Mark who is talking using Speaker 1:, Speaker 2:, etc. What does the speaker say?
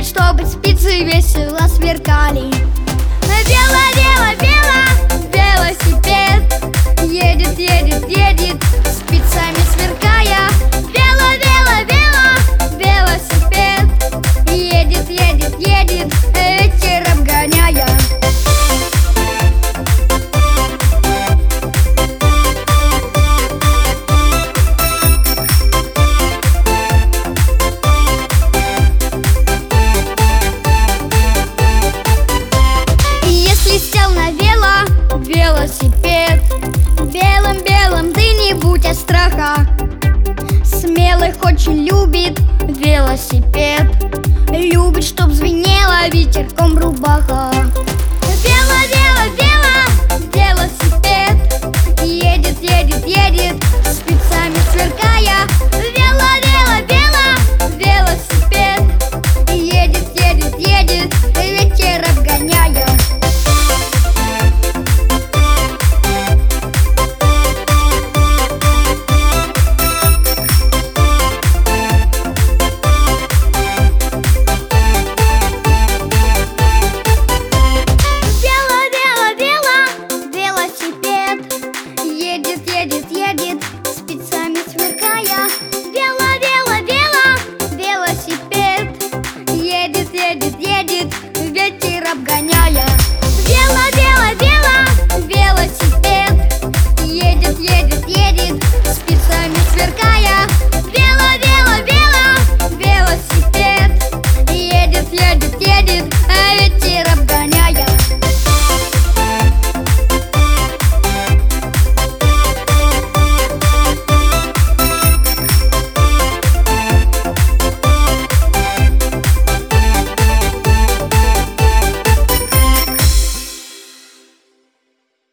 Speaker 1: чтобы спицы весело сверкали. Вело, вело, вело, велосипед едет, едет, едет, спицами сверкая. Вело, вело, вело, велосипед едет, едет, едет, ветер обгоняя. Сел на велосипед, белым-белым ты не будь от страха. Смелых очень любит велосипед, любит, чтоб звенела ветерком рубаха.